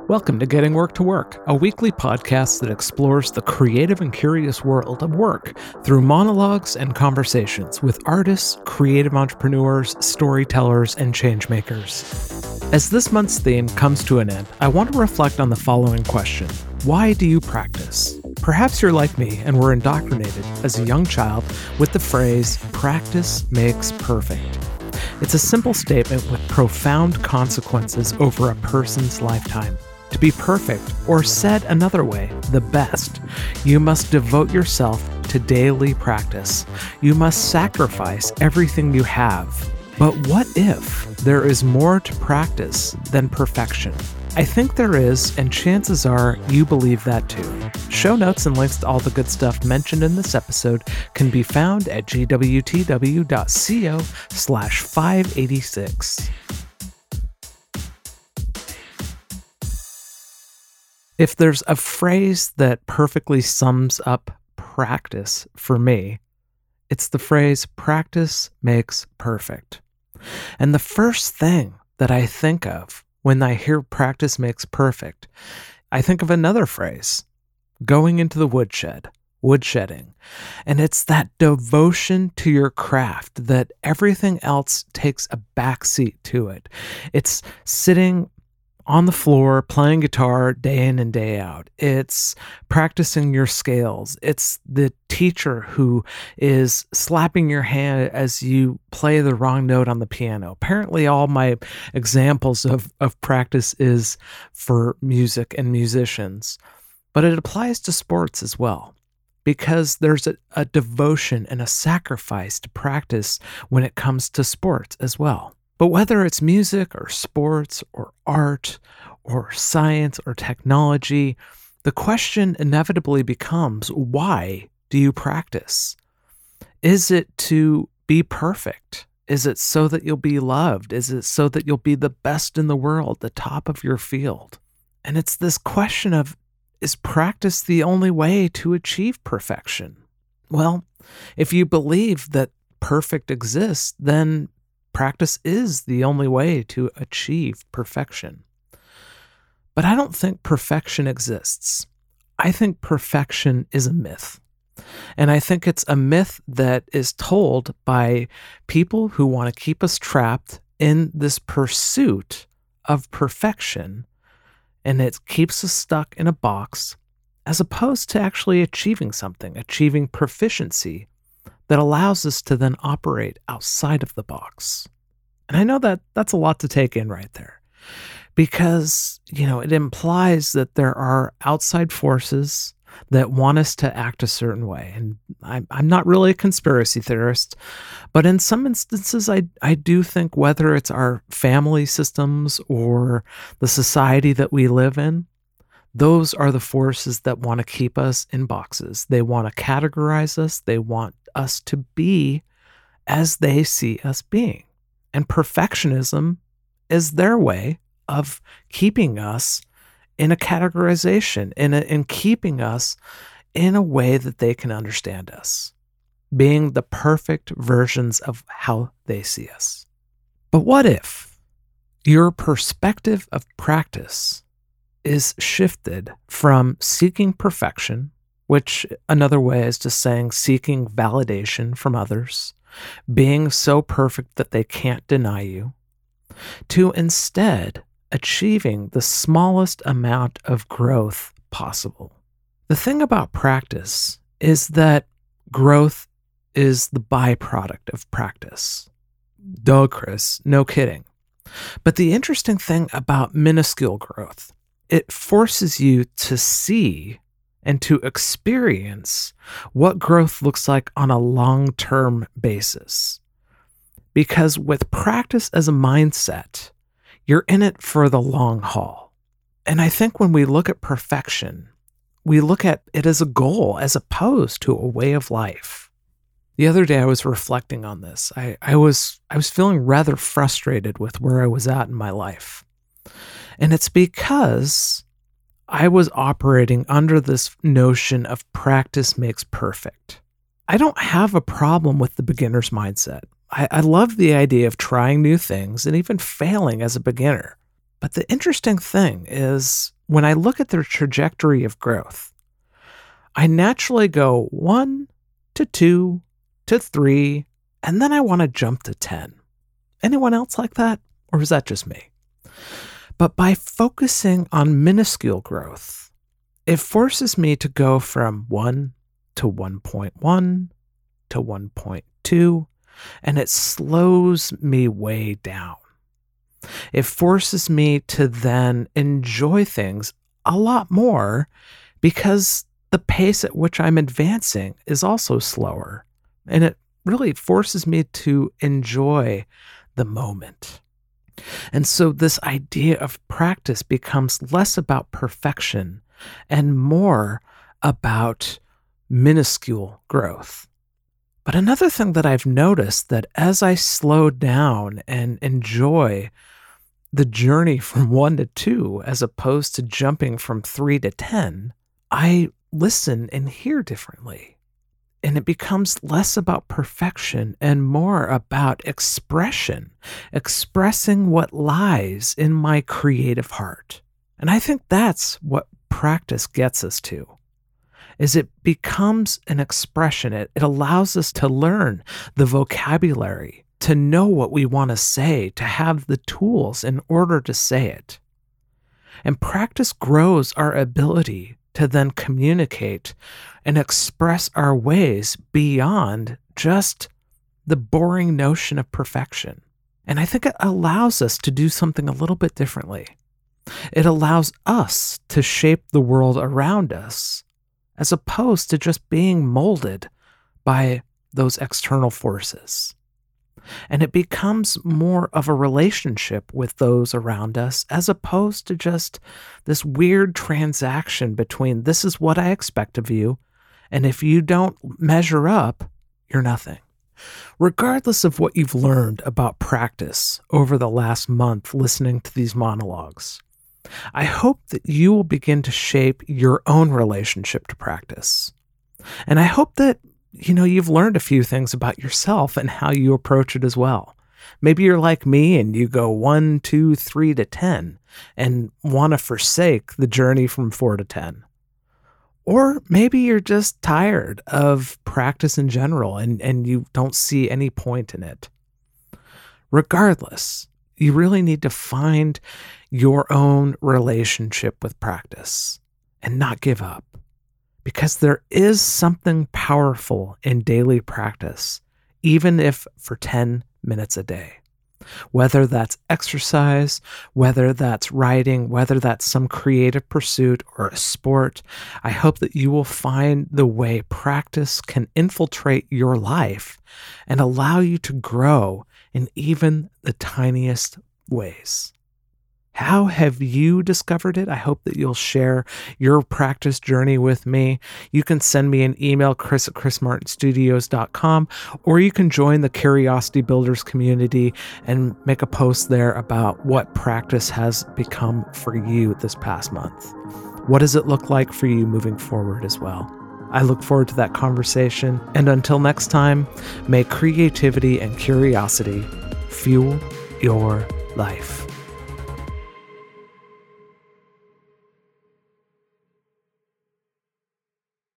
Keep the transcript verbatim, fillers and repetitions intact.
Welcome to Getting Work to Work, a weekly podcast that explores the creative and curious world of work through monologues and conversations with artists, creative entrepreneurs, storytellers, and changemakers. As this month's theme comes to an end, I want to reflect on the following question. Why do you practice? Perhaps you're like me and were indoctrinated as a young child with the phrase, practice makes perfect. It's a simple statement with profound consequences over a person's lifetime. To be perfect, or said another way, the best, you must devote yourself to daily practice. You must sacrifice everything you have. But what if there is more to practice than perfection? I think there is, and chances are you believe that too. Show notes and links to all the good stuff mentioned in this episode can be found at gwtw.co slash 586. If there's a phrase that perfectly sums up practice for me, it's the phrase, practice makes perfect. And the first thing that I think of when I hear practice makes perfect, I think of another phrase, going into the woodshed, woodshedding. And it's that devotion to your craft that everything else takes a backseat to it. It's sitting on the floor, playing guitar day in and day out. It's practicing your scales. It's the teacher who is slapping your hand as you play the wrong note on the piano. Apparently, all my examples of, of practice is for music and musicians, but it applies to sports as well, because there's a, a devotion and a sacrifice to practice when it comes to sports as well. But whether it's music or sports or art or science or technology, the question inevitably becomes, why do you practice? Is it to be perfect? Is it so that you'll be loved? Is it so that you'll be the best in the world, the top of your field? And it's this question of, is practice the only way to achieve perfection? Well, if you believe that perfect exists, then practice is the only way to achieve perfection. But I don't think perfection exists. I think perfection is a myth. And I think it's a myth that is told by people who want to keep us trapped in this pursuit of perfection. And it keeps us stuck in a box as opposed to actually achieving something, achieving proficiency that allows us to then operate outside of the box. And I know that that's a lot to take in right there, because, you know, it implies that there are outside forces that want us to act a certain way. And I'm, I'm not really a conspiracy theorist, but in some instances, I, I do think whether it's our family systems or the society that we live in, those are the forces that want to keep us in boxes. They want to categorize us. They want us to be as they see us being. And perfectionism is their way of keeping us in a categorization, in, a, in keeping us in a way that they can understand us, being the perfect versions of how they see us. But what if your perspective of practice is shifted from seeking perfection, which another way is just saying seeking validation from others, being so perfect that they can't deny you, to instead achieving the smallest amount of growth possible. The thing about practice is that growth is the byproduct of practice. Duh, Chris, no kidding. But the interesting thing about minuscule growth, it forces you to see and to experience what growth looks like on a long-term basis. Because with practice as a mindset, you're in it for the long haul. And I think when we look at perfection, we look at it as a goal as opposed to a way of life. The other day I was reflecting on this. I, I was I was feeling rather frustrated with where I was at in my life. And it's because I was operating under this notion of practice makes perfect. I don't have a problem with the beginner's mindset. I, I love the idea of trying new things and even failing as a beginner. But the interesting thing is when I look at their trajectory of growth, I naturally go one to two to three, and then I want to jump to ten. Anyone else like that? Or is that just me? But by focusing on minuscule growth, it forces me to go from one to one point one to one point two, and it slows me way down. It forces me to then enjoy things a lot more because the pace at which I'm advancing is also slower. And it really forces me to enjoy the moment. And so this idea of practice becomes less about perfection and more about minuscule growth. But another thing that I've noticed that as I slow down and enjoy the journey from one to two, as opposed to jumping from three to ten, I listen and hear differently. And it becomes less about perfection and more about expression, expressing what lies in my creative heart. And I think that's what practice gets us to, is it becomes an expression. It, it allows us to learn the vocabulary, to know what we want to say, to have the tools in order to say it. And practice grows our ability to then communicate and express our ways beyond just the boring notion of perfection. And I think it allows us to do something a little bit differently. It allows us to shape the world around us as opposed to just being molded by those external forces. And it becomes more of a relationship with those around us as opposed to just this weird transaction between this is what I expect of you, and if you don't measure up, you're nothing. Regardless of what you've learned about practice over the last month listening to these monologues, I hope that you will begin to shape your own relationship to practice. And I hope that you know, you've learned a few things about yourself and how you approach it as well. Maybe you're like me and you go one, two, three to ten and want to forsake the journey from four to ten. Or maybe you're just tired of practice in general and, and you don't see any point in it. Regardless, you really need to find your own relationship with practice and not give up. Because there is something powerful in daily practice, even if for ten minutes a day. Whether that's exercise, whether that's writing, whether that's some creative pursuit or a sport, I hope that you will find the way practice can infiltrate your life and allow you to grow in even the tiniest ways. How have you discovered it? I hope that you'll share your practice journey with me. You can send me an email, chris at chris martin studios dot com, or you can join the Curiosity Builders community and make a post there about what practice has become for you this past month. What does it look like for you moving forward as well? I look forward to that conversation. And until next time, may creativity and curiosity fuel your life.